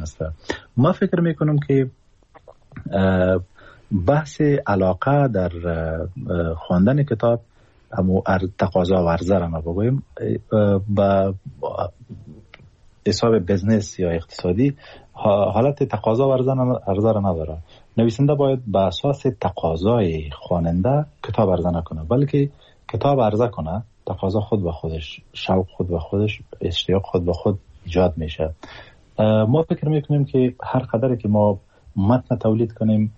است. ما فکر میکنم که بحث علاقه در خواندن کتاب همو تقاضا و عرضه را ما بگویم با حساب بزنس یا اقتصادی حالت تقاضا و عرضه را نداره. نویسنده باید به اساس تقاضای خواننده کتاب عرضه نکنه، بلکه کتاب عرضه کنه، تقاضا خود به خودش، شوق خود به خودش، اشتیاق خود به خود ایجاد میشه. ما فکر میکنیم که هر قدری که ما متن تولید کنیم،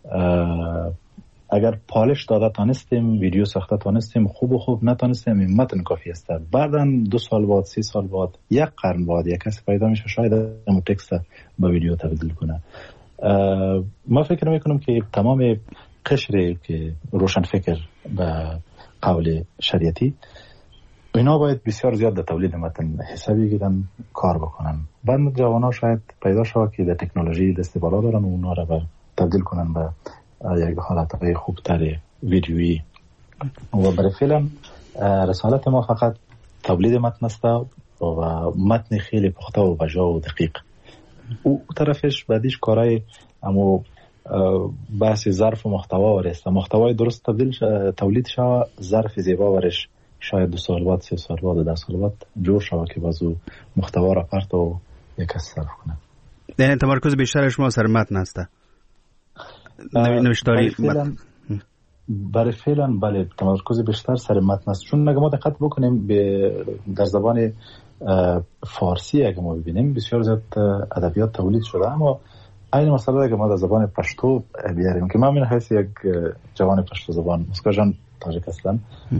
اگر پالش داده تانستیم، ویدیو ساخته تانستیم، خوب نتانستیم، این متن کافی است. بعداً 2 سال بعد، 3 سال بعد، 1 قرن بعد یک کسی پیدا میشه شاید اون تکست با ویدیو تبدیل کنه. ما فکر میکنم که تمام قشری که روشن فکر به قول شریعتی اینا باید بسیار زیاد در تولید متن حسابی بگیرن، کار بکنن. بعد جوانان شاید پیدا شود که در تکنولوژی دست بالا دارن و اونا را تبدیل کنن به یک حالتهای خوبتر ویدیویی. و برای فعلا رسالت ما فقط تولید متن است و متن خیلی پخته و بجا و دقیق. او طرفش بعدیش کارهای اما بحث ظرف و محتوا ورست، محتوای درست تولید شود، ظرف زیبا ورش شاید 2 سال بعد، 3 سال بعد، 10 سال بعد جور شود که بازو محتوا را پرت و یک کس صرف کنه. یعنی تمرکز بیشتر شما سر متن است؟ نوشتاری برای فعلا بله، تمرکز بیشتر سر متن است. چون اگه ما دقت بکنیم در زبان فارسی اگه ما ببینیم بسیار زیاد ادبیات تولید شده، اما این مسئله اگه ما در زبان پشتو بیاریم که من حیث یک جوان پشتو زبان مسکاجان تاجیک هستم،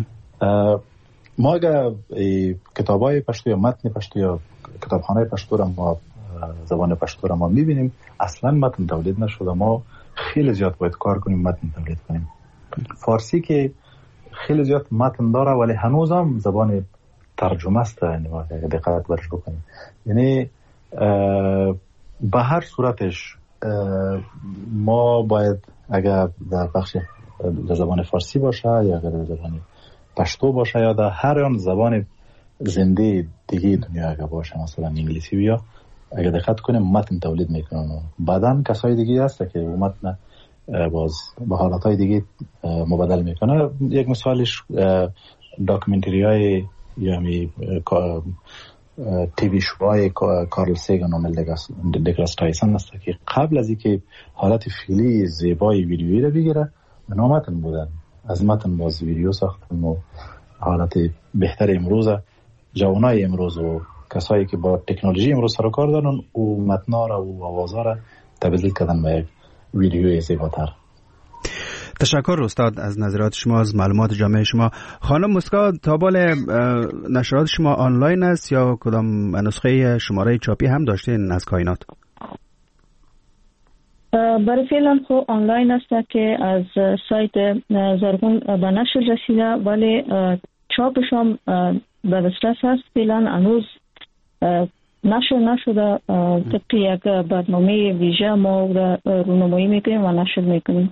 ما اگه کتابای پشتو یا متن پشتو یا کتابخانه پشتو را ما زبان پشتو را ما میبینیم، اصلا متن تولید نشده. ما خیلی زیاد باید کار کنیم متن تولید کنیم. فارسی که خیلی زیاد متن داره ولی هنوز هم زبان ترجمه است، یعنی اگه دقت برش بکنیم، یعنی به هر صورتش ما باید اگر در بخش در زبان فارسی باشه یا اگر در زبان پشتو باشه یا در هر آن زبان زنده دیگه دنیا اگر باشه، مثلا انگلیسی بیا، اگر دقت کنیم متن تولید میکنن. بعدن کسای دیگه هست که اون متن باز به حالتهای دیگه مبادل میکنه. یک مثالش داکومنتری های یا تیوی شوهای کارل سیگن و نیل دگراس تایسون است که قبل از اینکه حالت فعلی زیبای ویدیویی را بگیره اونا متن بودن، از متن باز ویدیو ساختن و حالت بهتر امروز جوانای امروز و کسایی که با تکنولوژی امروز سر کار دارن و متنا را و آوازا را تبدیل کردن به یک ویدیوی زیباتر. تشکر استاد از نظرات شما، از معلومات جامع شما. خانم مسکا، تابال نشرات شما آنلاین است یا کدام نسخه شماره چاپی هم داشتین از کائنات؟ برای فعلا خو آنلاین است که از سایت زرغون به نشر رسیده، ولی چاپش هم به دسترس است. فعلا هنوز نشر نشده. طبق یک برنامه ویژه ما رونمایی میکنیم و نشر میکنیم.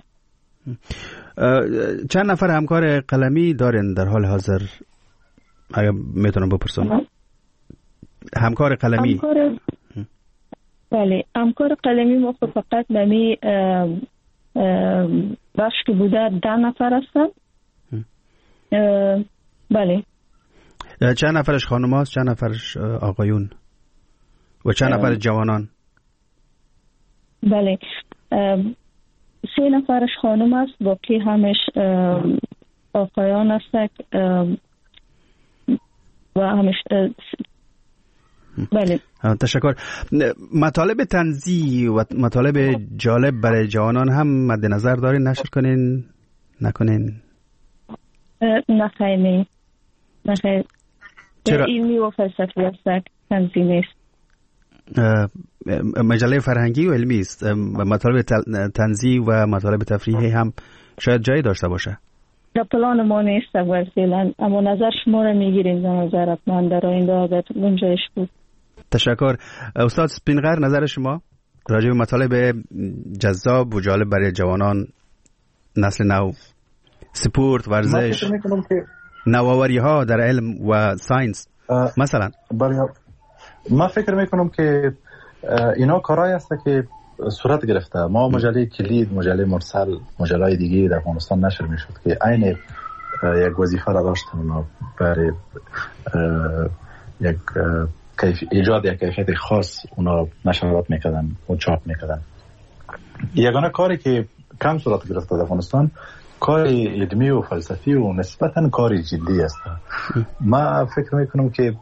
چند نفر همکار قلمی دارین در حال حاضر؟ اگه میتونم بپرسم. همکار قلمی؟ بله، همکار قلمی ما فقط بمی بخش که بوده 10 نفر هستن. بله. چند نفرش خانم هاست، چند نفرش آقایون و چند نفر جوانان؟ بله، 3 نفرش خانم است، باقی همش آقایان هستند و همش بله. تشکر. مطالب طنزی و مطالب جالب برای جوانان هم مد نظر دارین نشر کنین نکنین؟ نه خیلی. چرا؟ علمی و فلسفی است، طنزی نیست. مجله فرهنگی و علمی است. مطالب طنزی و مطالب تفریحی هم شاید جایی داشته باشه. در پلان ما نیست فعلا، اما نظر شما را میگیریم در نظر من در آینده اگر گنجایش بود. تشکر. استاد سپینغر، نظر شما راجع به مطالب جذاب و جالب برای جوانان، نسل نو، سپورت، ورزش، نوآوری ها در علم و ساینس مثلا؟ بله، من فکر میکنم که اینا کارهایی هست که صورت گرفته. ما مجله کلید، مجله مرسل، مجله‌های دیگه در افغانستان نشر میشد که عین یک وظیفه را داشتن اونا برای یک ایجاد یک کیفیت خاص اونا نشرات میکردن و چاپ میکردن. یگانه کاری که کم صورت گرفته در افغانستان کار علمی و فلسفی و نسبتاً کار جدی است. ما فکر میکنم که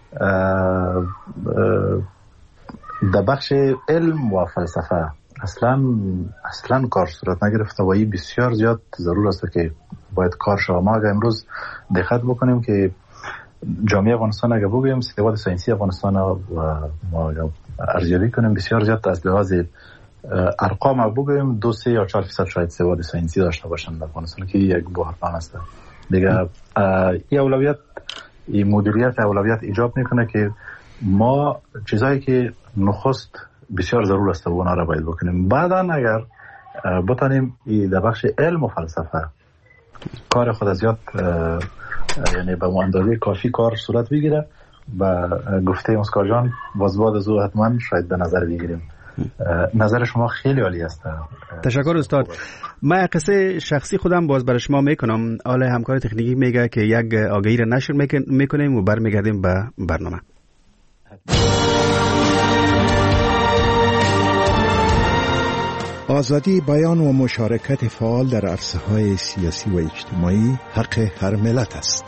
در بخش علم و فلسفه اصلا کار صورت نگرفته و این بسیار زیاد ضرور است که باید کار شود. ما اگر امروز دقت بکنیم که جامعه افغانستان اگر بگویم سواد ساینسی افغانستان و ما ارزیابی کنیم بسیار زیاد از لحاظ ارقام بگویم 2-3 یا 4% شاید سواد ساینسی داشته باشن در افغانستان که یک بحران است دیگه. این اولویت، این مدیریت اولویت ایجاب میکنه که ما چیزایی که نخست بسیار ضرور است اونا را باید بکنیم. بعدا اگر بتانیم در بخش علم و فلسفه کار خود از یاد یعنی به اندازه کافی کار صورت بگیره و گفته اسکار جان وازباد از او حتما شاید به نظر بگیریم. نظر شما خیلی عالی است. تشکر استاد. من قصه شخصی خودم باز برای شما میکنم. آل همکار تکنیکی میگه که یک آگهی را نشر میکنیم و برمیگردیم به برنامه. آزادی بیان و مشارکت فعال در عرصه‌های سیاسی و اجتماعی حق هر ملت است.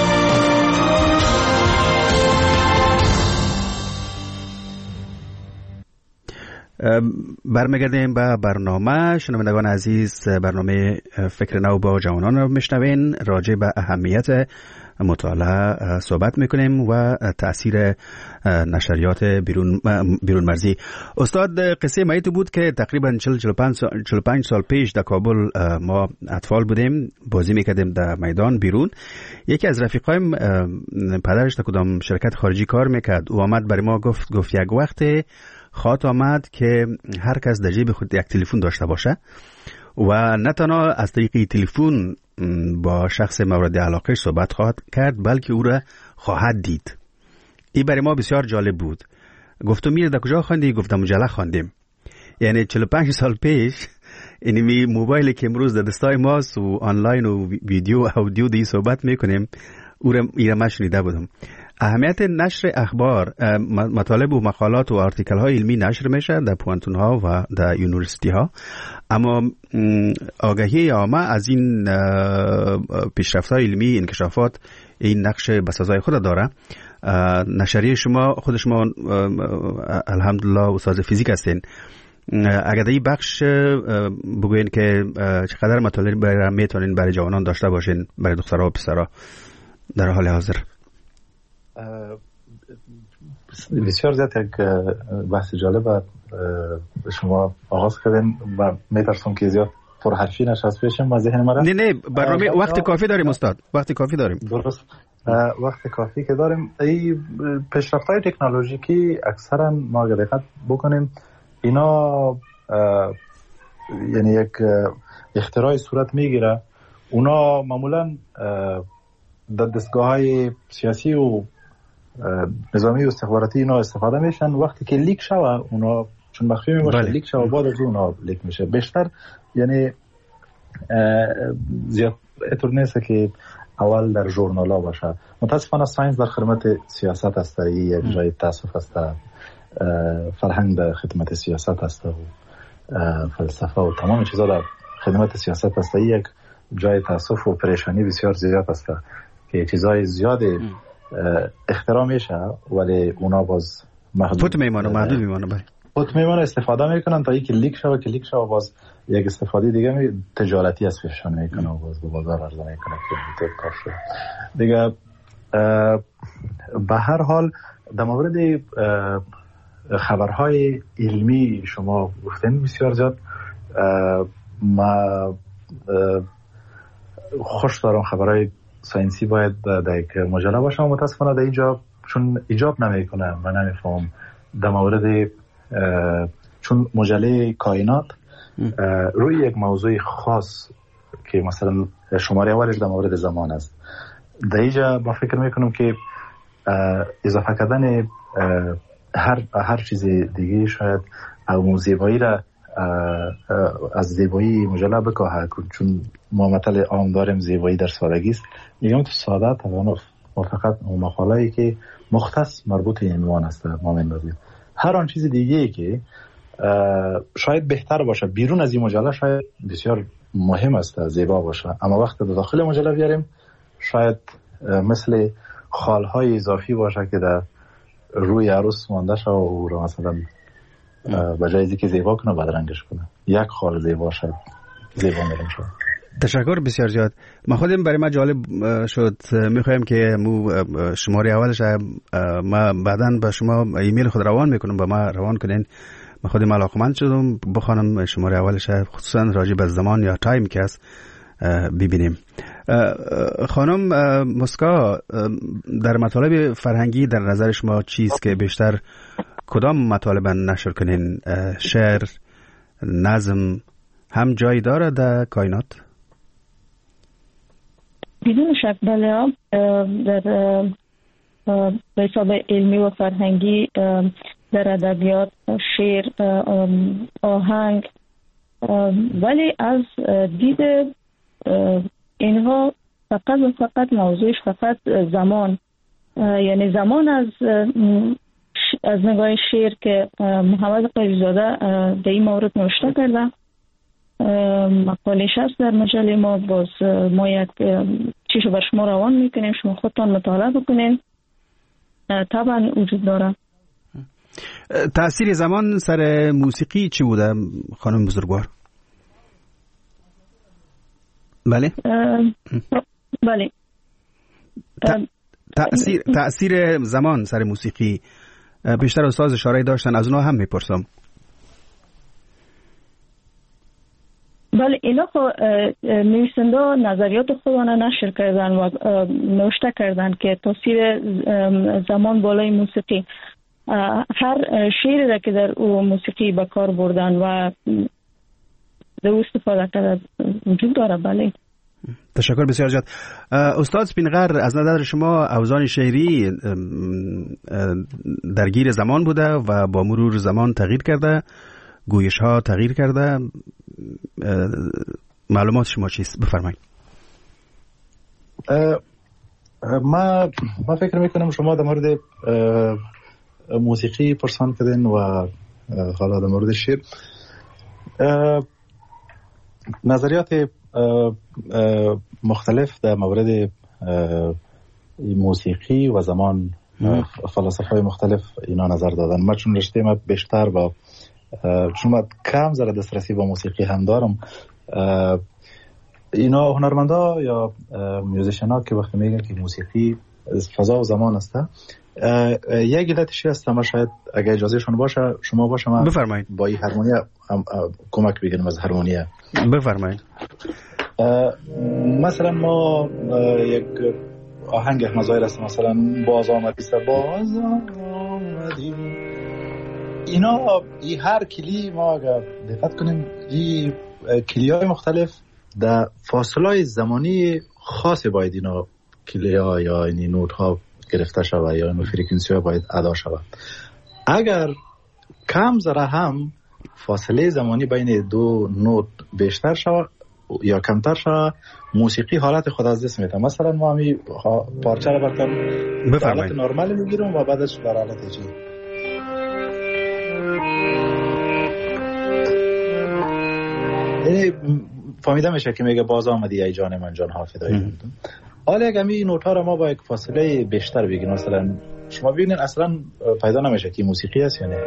برمیگردیم به برنامه. شنوندگان عزیز، برنامه فکر نو با جوانان را میشنوین. راجع به اهمیت مطالعه صحبت میکنیم و تأثیر نشریات بیرون مرزی. استاد، قصه مایت بود که تقریبا 45 سال پیش در کابل ما اطفال بودیم، بازی میکردیم در میدان بیرون. یکی از رفیقایم پدرش در کدام شرکت خارجی کار میکرد، او آمد برای ما گفت یک وقت خواهد آمد که هر کس در جیب خود یک تلفن داشته باشه و نه تنها از طریق تلفن با شخص مورد علاقه صحبت خواهد کرد بلکه او را خواهد دید. این برای ما بسیار جالب بود. گفتم میره در کجا خواندی؟ گفتم مجله خواندیم. یعنی 45 سال پیش اینمی موبایلی که امروز در دستای ماست و آنلاین و ویدیو و اودیو دی صحبت میکنیم او را من شنیده بودم. اهمیت نشر اخبار، مطالب و مقالات و آرتیکل های علمی نشر میشه در پوانتون ها و در یونیورسیتی ها، اما آگاهی عامه از این پیشرفت های علمی، انکشافات، این نقش بسازای خود داره. نشریه شما، خود شما الحمدلله استاد فیزیک هستین، اگر در این بخش بگوین که چقدر مطالب میتونین برای جوانان داشته باشین، برای دخترها و پسرها در حال حاضر؟ بسیار زیاد یک بحث جالب شما آغاز کردین و میترسم که زیاد پرحرفی نشست بشم و ذهن مرا. نه برنامه وقت کافی داریم استاد، وقت کافی داریم. درست، وقت کافی که داریم. این پیشرفت‌های تکنولوژیکی اکثرا ما اگر دقت بکنیم اینا یعنی یک اختراع صورت میگیره. اونا معمولا در دستگاه‌های سیاسی و نظامی و استخباراتی اینا استفاده میشن. وقتی که لیک شوه اونا چون مخفی میباشه لیک شوه بعد از اونا لیک میشه. بیشتر یعنی زیاد اطور نیست که اول در ژورنالا باشه. متاسفانه ساینس در خدمت سیاست است، یک جای تاسف است، فرهنگ در خدمت سیاست است و فلسفه و تمام چیزا در خدمت سیاست است. یک جای تاسف و پریشانی بسیار زیاد است که چیزای زیاد اختراع میشه ولی اونا باز محدود میمونه استفاده میکنن تا اینکه لیک شوه باز یک استفاده دیگه تجارتی از پیششان میکنه و باز به بازار عرضه میکنه که کار شده دیگه. به هر حال در مورد خبرهای علمی شما گفتین بسیار زیاد. ما خوش دارم خبرهای ساینسی باید در یک مجله باشه و متاسفانه در اینجا چون ایجاب نمیکنه و نمیفهم در مورد چون مجله کائنات روی یک موضوع خاص که مثلا شماره اولش در مورد زمان است، در اینجا ما فکر میکنم که اضافه کردن هر چیز دیگه شاید اون زیبایی را از زیبایی مجلل بکاهه، چون ما مثل عام داریم زیبایی در سادگی است. میگم تو ساده طبعا فقط اون مقاله‌ای که مختص مربوط این عنوان است ما میندازیم. هر آن چیز دیگه‌ای که شاید بهتر باشه بیرون از این مجله شاید بسیار مهم است زیبا باشه، اما وقتی به داخل مجله بیاریم شاید مثل خالهای اضافی باشه که در روی عروس مانده شه و او رو مثلا به جای اینکه زیبا کنه بدرنگش کنه. یک خال زیبا شد زیبا میرم شد. تشکر بسیار زیاد. ما خودم برای ما جالب شد، میخوایم که شماره اولش ما بعداً به شما ایمیل خود روان میکنم، به ما روان کنین. من خودم علاقمند شدم بخوانم شماره اولش، خصوصا راجع به زمان یا تایم که است ببینیم. خانم مسکا، در مطالب فرهنگی در نظر شما چیست که بیشتر کدام مطالب نشر کنین؟ شعر، نظم هم جای داره در کائنات؟ بدون شک بله. در به حساب علمی و فرهنگی در ادبیات، شعر، آهنگ، ولی از دید اینها فقط موضوعش فقط زمان، یعنی زمان از نگاه شعر که محمد قیزاده در این مورد نوشته کرده، مقالش هست در مجله ما. باز ما یک چیشو بر شما روان میکنیم، شما خودتان مطالعه بکنین. طبعا وجود داره. تأثیر زمان سر موسیقی چی بوده خانم بزرگوار؟ بله بله. تأثیر زمان سر موسیقی بیشتر استاد اشاره داشتن، از اونها هم میپرسم. بله، اینا نویسنده نظریات خودانه نشر کردن و نوشته کردن که تاثیر زمان بالای موسیقی، هر شعری را که در او موسیقی به کار بردن و در او استفاده کرده وجود داره. بله. تشکر بسیار زیاد. استاد سپینغر، از نظر شما اوزان شعری درگیر زمان بوده و با مرور زمان تغییر کرده، گویش ها تغییر کرده، معلومات شما چیست؟ بفرمایید. ما فکر میکنم شما در مورد موسیقی پرسان کردین و حالا در مورد شعر نظریات مختلف در مورد موسیقی و زمان فلسفه‌های مختلف اینا نظر دادن. ما چون رشته ما بیشتر با چون ما کم ذره دسترسی با موسیقی هم دارم، اینا هنرمندا یا میوزیشنا که وقتی میگن که موسیقی فضا و زمان است، یک علتش هست. ما شاید اگه اجازهشون باشه شما باشه ما بفرمایید با این هارمونی کمک بگیریم از هارمونی. بفرمایید. مثلا ما یک آهنگ مزایر است، مثلا باز آمدیم. اینا هر کلی ما اگر دقت کنیم این کلی‌های مختلف در فاصله زمانی خاص باید اینا کلی‌ها یا این نوت‌ها گرفته شود یا این فرکانسی‌ها باید ادا شود. اگر کم ذره هم فاصله زمانی بین دو نوت بیشتر شود یا کمتر شود، موسیقی حالت خود از دست میده. مثلا ما همی پارچه رو براتون به حالت نرمال میگیرم و بعدش در حالت چی فهمیده میشه که میگه باز آمدی ای جان من جان حافظای. حالا اگه می نوت‌ها رو ما با یک فاصله بیشتر بگیم، مثلا شما ببینید اصلا پیدا نمیشه که موسیقی است یا نه.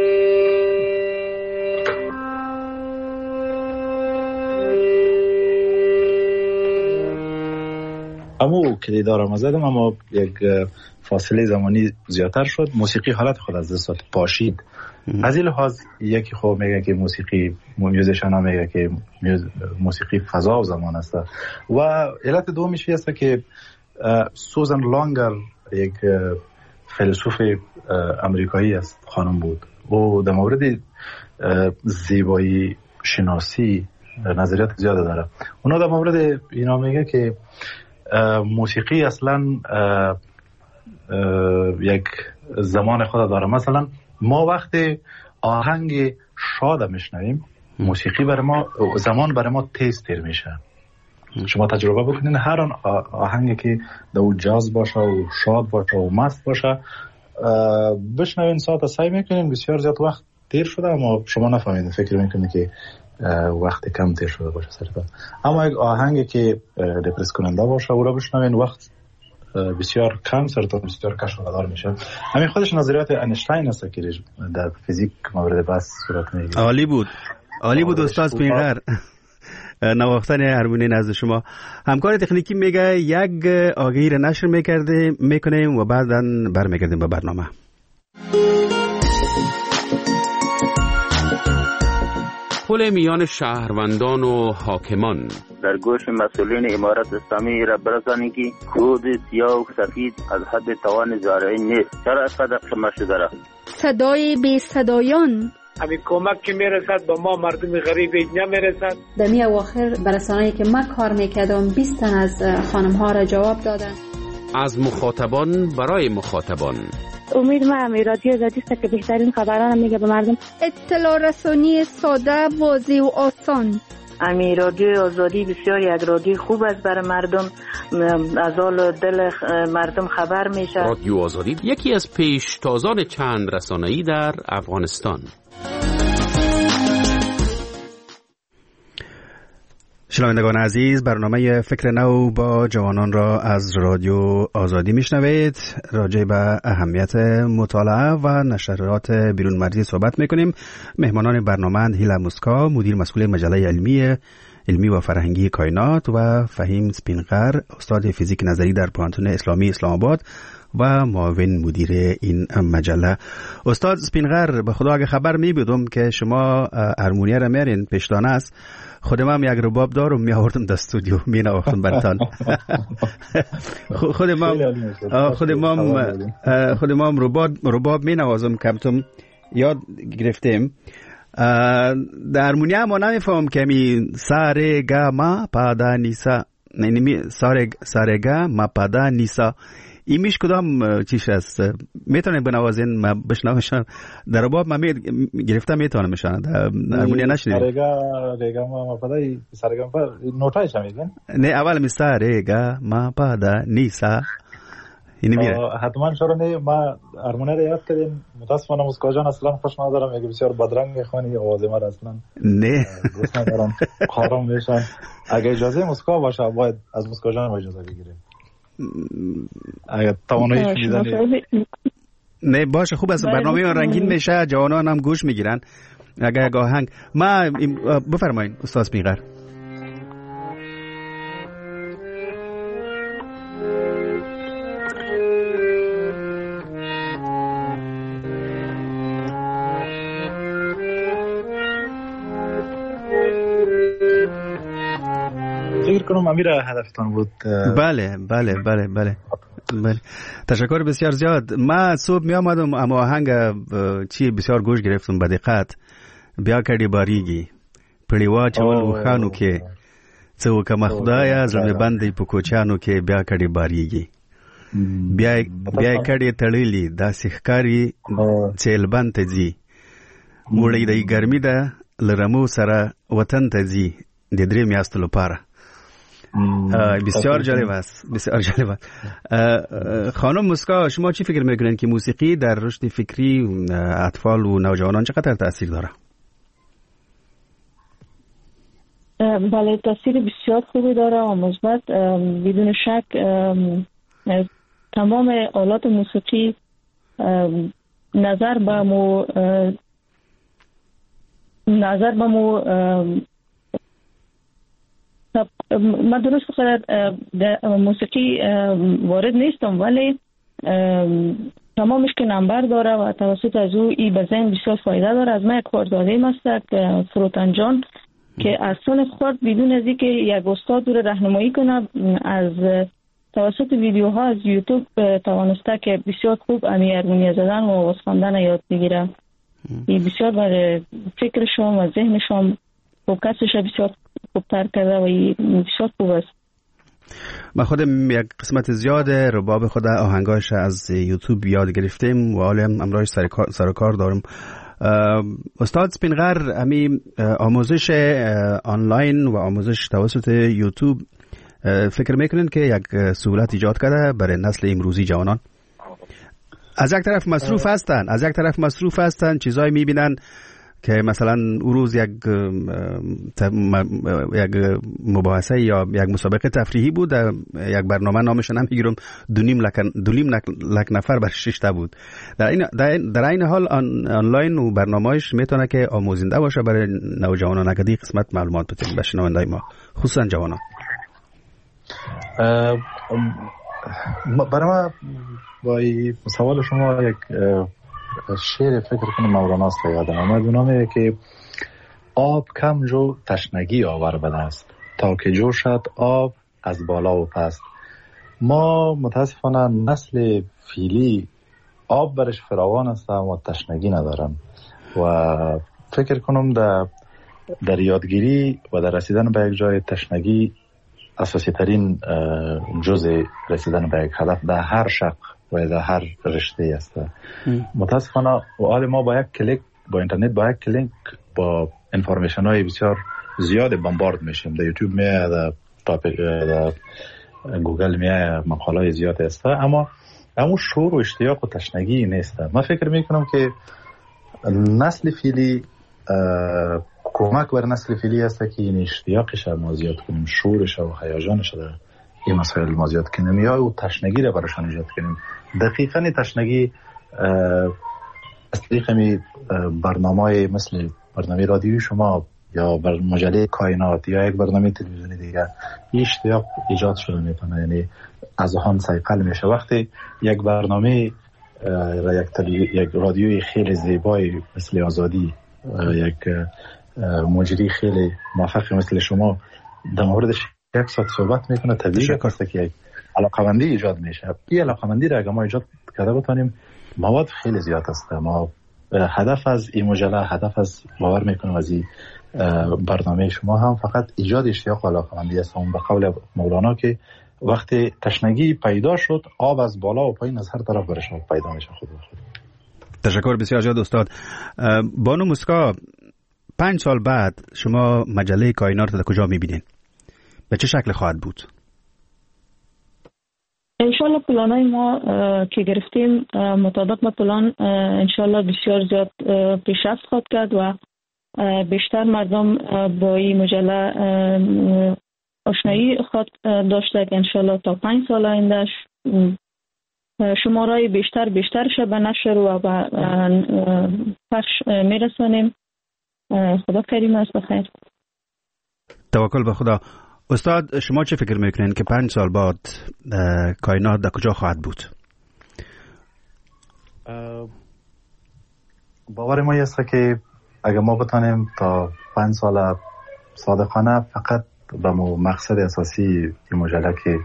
اما کلی دارم زدم، اما یک فاصله زمانی زیادتر شد، موسیقی حالت خود از دست پاشید. از این لحاظ یکی خوب میگه که موسیقی میوزیشن ها میگه که موسیقی فضا و زمان است. و علت دومیش است که سوزن لانگر یک فیلسوف امریکایی است، خانم بود، و در مورد زیبایی شناسی نظریات زیاده داره. اونا در مورد اینا میگه که موسیقی اصلا یک زمان خود داره. مثلا ما وقتی آهنگ شاد میشنویم، موسیقی برای ما زمان برای ما تیز تیر میشه. شما تجربه بکنین هر آهنگی که دو جاز باشه و شاد باشه و مست باشه بشنوین ساعت سعی میکنین بسیار زیاد وقت تیر شده اما شما نفهمیدین، فکر میکنین که وقت کم تیر شده باشه سرتون. اما یک آهنگی که دپرس کننده باشه او را بشنوین وقت بسیار کم سرتون بسیار کشمکش میشه. همین خودش نظریات اینشتین است که در فیزیک مورد بحث صورت میگیره. عالی بود استاد سپینغر. نواختن هارمونی نزد شما. همکار تکنیکی میگه یک آگهی را نشر میکنیم و بعدا برمیگردیم به برنامه. پل میان شهروندان و حاکمان. در گوش مسئولین امارت اسلامی را برسانید که کود سیاه و سفید از حد توان زارعین نیست. چرا صدق شما شده را؟ صدای بی صدایان. همین کمک که میرسد به ما مردم غریب نمیرسد. در می اواخر برسانه‌ای که من کار میکردم 20 تن از خانم ها را جواب دادن. از مخاطبان برای مخاطبان. امید ما هم رادیو آزادی است که بهترین خبران میگه به مردم. اطلاع رسانی ساده، واضح و آسان. امی رادیو آزادی بسیار یک رادیو خوب است برای مردم، از حال دل مردم خبر میشه. رادیو آزادی یکی از پیشتازان چند رسانه‌ای در افغانستان. شنوندگان عزیز، برنامه فکر نو با جوانان را از رادیو آزادی میشنوید. راجع به اهمیت مطالعه و نشریات بیرون مرزی صحبت میکنیم. مهمانان برنامه هیلا موسکا، مدیر مسئول مجله علمی و فرهنگی کائنات، و فهیم سپینغر، استاد فیزیک نظری در پوهنتون اسلامی اسلام آباد و معاون مدیر این مجله. استاد سپینغر، به خدا اگه خبر میبودم که شما هارمونیه را میارین پیشدانه است، خودم هم یک رباب دارم میآوردم در استودیو می نواختم برتان. خودم هم رباب می نوازم، کمتم یاد گرفتیم. در هارمونیه ما نمیفهم که می ساره گا ما پادا نیسا، یعنی ساره گا ما پادا نیسا، ایمیش کدام چیش است؟ میتونید بنوازین ما بشنومشان؟ در رباب ما گرفتم میتونمشان، در هارمونیه نشنیدم. رگا ما پادا سارگا پر نوتایش میگن؟ نه، اول می سارگا ما پادا نیسا اینی میره. حتما چرا نه، ما هارمونیه رو یاد کردیم. متاسفانه موسکا جان اصلا خوش ندارم، میگه بسیار بدرنگ خوانی آواز ما اصلا نه دوست ندارم، خارم میشن. اگه اجازه موسکا باشه باید از موسکا جان اجازه بگیریم. اگه توانایی شنیدن نه باشه، خوب است. برنامه رنگین میشه، جوانان هم گوش میگیرن. اگه آهنگ ما بفرمایید استاد سپینغر. فکر کنم امیر هدفتان بود. بله. تشکر بسیار زیاد. ما صبح می آمدم اما آهنگ چی بسیار گوش گرفتم به دقت. بیا کردی باریگی پړیوا چول وخانو کې څو کما خدایا زړه باندې په کوچانو کې بیا کړي باریږي بیا کړي تړلې دا سحکاری چیل باندې ځي وړي د ګرمي ده لرمو سره وطن ته ځي د درې میاشتو لپاره. بسیار جالب است. خانم موسکا، شما چی فکر میکنین که موسیقی در رشد فکری اطفال و نوجوانان چقدر تاثیر داره؟ بله، تاثیر بسیار خوبی داره و مثبت. بدون شک تمام آلات موسیقی نظر به مو من درست بخورد موسیقی وارد نیستم، ولی تمامش که نمبر داره و توسط از او ای به ذهن بسیار فایده داره. از من یک خاردادیم است فروتن جان که از سن خود بدون از اینکه یک استاد رو راهنمایی کنه از توسط ویدیوها از یوتیوب توانسته که بسیار خوب هارمونی زدن و آواز خواندن یاد بگیره. این بسیار برای فکرشون و ذهنشون فوکسش بسیار خوبتر کرده و بسیار خوب است. من خودم یک قسمت زیاد رباب خود آهنگاش از یوتیوب یاد گرفتیم و حالا امروز سر کار دارم. استاد سپینغر، امی آموزش آنلاین و آموزش توسط یوتیوب فکر میکنین که یک سهولت ایجاد کرده برای نسل امروزی جوانان؟ از یک طرف مصروف هستن، چیزایی میبینن که مثلا اون روز یک مباحثه یا یک مسابقه تفریحی بود، یک برنامه نامش نمیگیرم، 2.5 لک نفر بر 6 تا بود. در این حال آنلاین و برنامه‌اش میتونه که آموزنده باشه برای نوجوانان. اگه قسمت معلومات بدین به شنوندای ما، خصوصا جوانان. برای ما با سوال شما یک شعر فکر کنم مولانا است یادم آمد. اونا میگه که آب کم جو تشنگی آور بده است، تا که جو شد آب از بالا و پست. ما متاسفانه نسل فیلی آب برش فراوان است و تشنگی ندارن و فکر کنم در یادگیری و در رسیدن به یک جای تشنگی اساسی ترین جزء رسیدن به یک هدف در هر شق و در هر رشته است. متاسفانه حال ما با یک کلیک با اینترنت با یک کلیک با انفورمیشن های بسیار زیاد بمبارد میشیم. در یوتیوب میاد، در گوگل میاد، مقاله های زیاد است، اما شور و اشتیاق و تشنگی نیست. من فکر میکنم که نسل فیلی کمک بر نسل فیلی است که این اشتیاقش ما زیاد کنیم، شورش و هیجانش در این مسائل ما زیاد کنیم یا او تشنگی را براشان ایجاد کنیم. دقیقاً تشنگی از طریق برنامه‌های مثل برنامه رادیویی شما یا بر مجله کائنات یا یک برنامه تلویزیونی دیگه اشتیاق ایجاد شده میتونه، یعنی از آن سایقل میشه. وقتی یک برنامه یک رادیوی خیلی زیبای مثل آزادی، یک مجری خیلی موفق مثل شما در موردش یک ساعت صحبت میکنه، طبیعی است که یک علاقمندی ایجاد میشه. این علاقمندی را اگه ما ایجاد کرده بتونیم، مواد خیلی زیاد است. ما هدف از این مجله، هدف از باور میکنم از این برنامه شما هم فقط ایجاد اشتیاق و علاقمندی است. اون به قول مولانا که وقتی تشنگی پیدا شد، آب از بالا و پایین از هر طرف برش پیدا میشه. خود تشکر بسیار زیاد استاد. بانو مسکا، 5 سال بعد شما مجله کائنات در کجا میبینین؟ به چه شکل خواهد بود؟ انشالله پلانای ما که گرفتیم مطابق با پلان انشالله بسیار زیاد پیشرفت خواهد کرد و بیشتر مردم با این مجله آشنایی خواهد داشته که انشالله تا 5 سال آیندهش شمارهای بیشترش به نشر و به پخش میرسانیم. خدا کریم است. بخیر. توکل به خدا. استاد، شما چه فکر میکنین که 5 سال بعد کائنات در کجا خواهد بود؟ باور ما است که اگر ما بتانیم تا 5 سال صادقانه فقط به مقصد اساسی این مجله که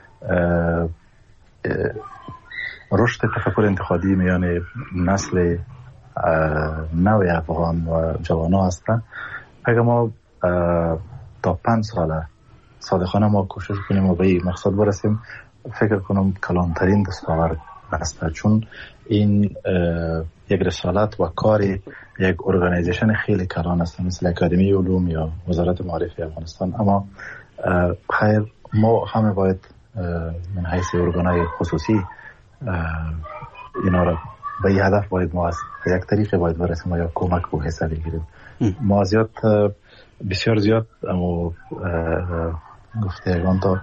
رشد تفکر انتقادی میان نسل نوع افغان و جوانان هستن، اگر ما تا 5 سال صادقانه ما کوشش کنیم و به این مقصد برسیم، فکر کنم کلانترین دستاورد است. چون این یک رسالت و کار یک ارگانیزیشن خیلی کلان است مثل اکادمی علوم یا وزارت معارفه افغانستان. اما خیر ما همه باید من حیث ارگانهای خصوصی اینا را به این هدف باید ما از یک طریق باید برسیم یا کمک و حصه بگیریم. ما بسیار زیاد اما گفته اگران تا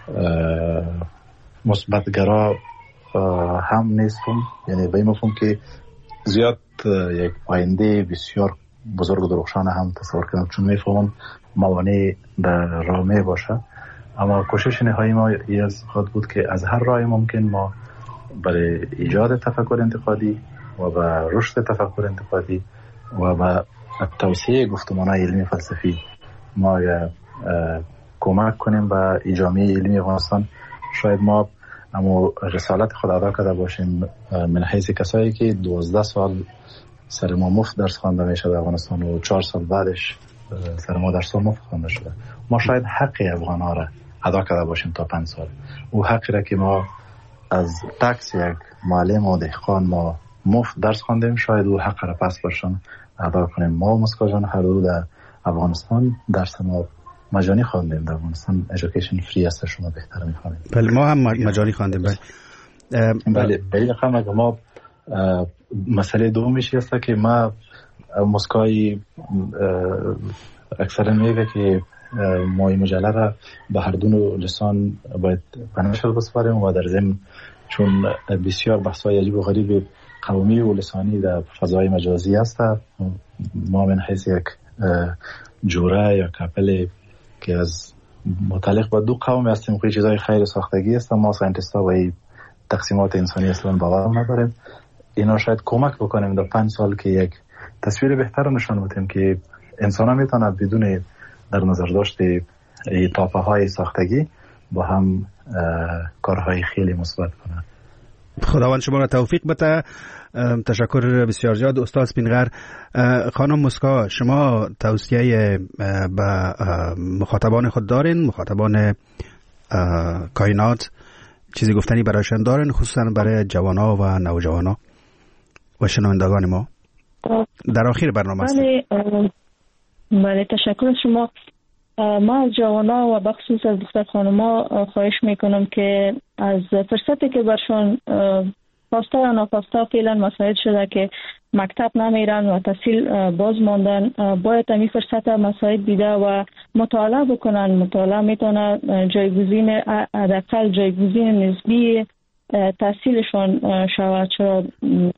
مثبتگرا هم نیستم، یعنی به این مفهوم که زیاد یک آینده بسیار بزرگ و درخشان هم تصور کنم، چون میفهمم موانع در راه می باشه. اما کوشش نهایی ما از خود بود که از هر راه ممکن ما برای ایجاد تفکر انتقادی و به رشد تفکر انتقادی و به توسعه گفتمان‌های علمی فلسفی ما کمک کنیم به جامعه علمی افغانستان. شاید ما اما رسالت خود ادا کرده باشیم من حیث کسایی که 12 سال سر ما مفت درس خوانده میشه در افغانستان و 4 سال بعدش سر ما درس مفت خوانده شده. ما شاید حق افغان‌ها را ادا کرده باشیم تا 5 سال. او حقی را که ما از تکس یک معلم و دهقان ما مفت درس خواندیم، شاید او حق را پس برشان ادا کنیم. ما مسکا جان هر دو در افغانستان درس ما مجانی خواندیم. در افغانستان ایژوکیشن فری است، شما بهتر می‌خوانید. بله ما هم مجانی خواندیم. بله دلیل خواهم ما مسئله دومیش است که ما مسکای اکثرا میگه که ما این مجله را به هر دو لسان باید به نشر بسپاریم و در ضمن چون بسیار بحث‌های عجیب و غریب قومی و لسانی در فضای مجازی است، ما من حیث یک جوره یا کپل که از متعلق با دو قوم هستیم که چیزای خیر ساختگی است، ما ساینتیست‌ها و تقسیمات انسانی اصلا باور نداریم. اینا شاید کمک بکنیم در 5 سال که یک تصویر بهتر نشان بدیم که انسان ها میتونند بدون در نظر داشت تاپه های ساختگی با هم کارهای خیلی مثبت کنند. خداوند شما را توفیق بده. تشکر بسیار زیاد استاد سپینغر. خانم مسکا، شما توصیه به مخاطبان خود دارین؟ مخاطبان کائنات چیزی گفتنی برایشان دارین، خصوصا برای جوانا و نوجوانا و شنوندگان ما در آخر برنامه است؟ بله تشکر شما. ما از جوانا و بخصوص از دختر خانما خواهش میکنم که از فرصتی که برشان خواسته یا ناخواسته فعلا مساعد شده که مکتب نمیرن و تحصیل باز ماندن، باید این فرصت مساعد دیده و مطالعه بکنن. مطالعه میتونه جایگزین حداقل جایگزین نسبی تحصیلشان شود، چرا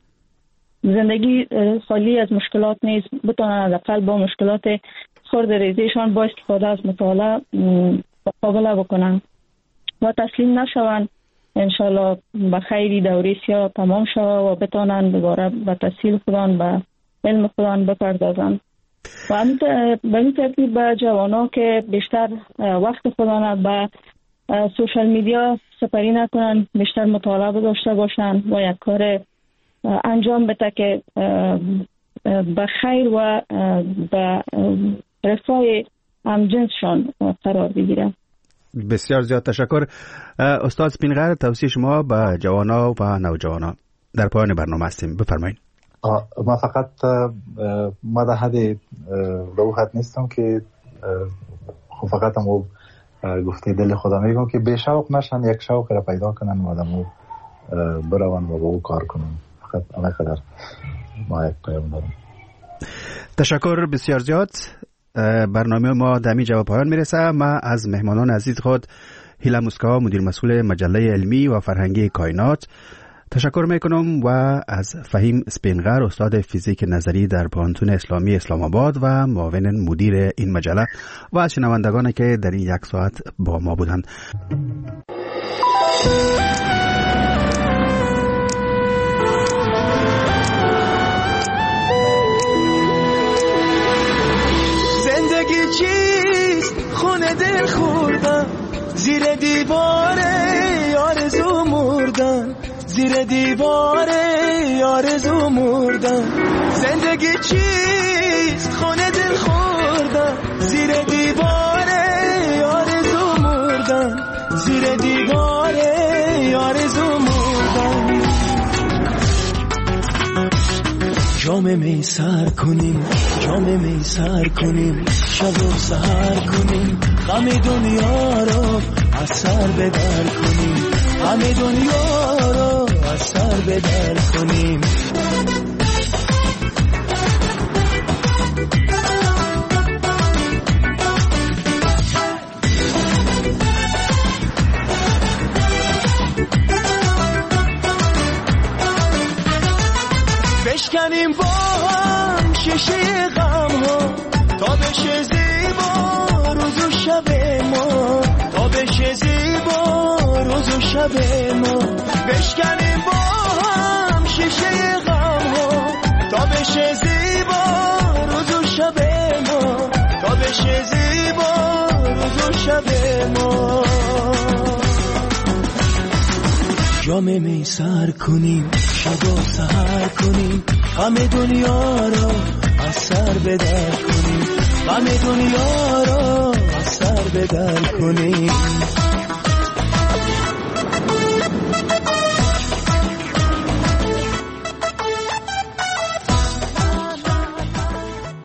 زندگی خالی از مشکلات نیست. بتونن حداقل با مشکلات خرد ریزیشان با استفاده از مطالعه مقابله بکنن و تسلیم نشون. انشالله به خیری دوره سیاه تمام شود و بتانن دوباره به تحصیل خودان به علم خودان بپردازن. و به این ترتیب به جوانا که بیشتر وقت خودان به سوشال میدیا سپری نکنن، بیشتر مطالعه داشته باشن و یک کار انجام بده که به خیر و به رفاه همجنسشان قرار بگیره. بسیار زیاد تشکر استاد سپینغر. توصیه شما به جوانا و نوجوانا در پایان برنامه هستیم، بفرمایید. ما فقط ما در حد به او حد نیستم که خب فقط هم گفته دل خدا میگم که به شوق نشن، یک شوق را پیدا کنن و آدمو بروان و با او کار کنن. فقط آنقدر ما یک پیام دارم. تشکر بسیار زیاد. برنامه ما در اینجا به پایان میرسه. ما از مهمانان عزیز خود هیلا مسکا، مدیر مسئول مجله علمی و فرهنگی کائنات تشکر میکنم و از فهیم سپینغر، استاد فیزیک نظری در پانتون اسلامی اسلام آباد و معاون مدیر این مجله و از شنوندگانی که در این 1 ساعت با ما بودند. خونه دل خوردم زیر دیوار آرزو مردم، زیر دیوار آرزو مردم. زندگی چیست خونه دل خوردم زیر دیوار آرزو مردم، زیر دیوار آرزو مردم. جام می سر کنیم، جام می سر کنیم، شب و سحر کنیم، غم دنیا رو از سر بدر کنیم، غم دنیا رو از سر بدر کنیم. بشکنیم با هم شیشه غم ها تا بشه زیبا روز و شب ما، تا بشه زیبا روز و شب ما. بشکنیم با هم شیشه غم ها تا بشه زیبا روز و شب ما، تا بشه زیبا روز و شب ما. جام می سر کنیم، شب و سحر کنیم، غم دنیا رو از سر بدر کنیم، غم دنیا رو از سر در به در کنیم.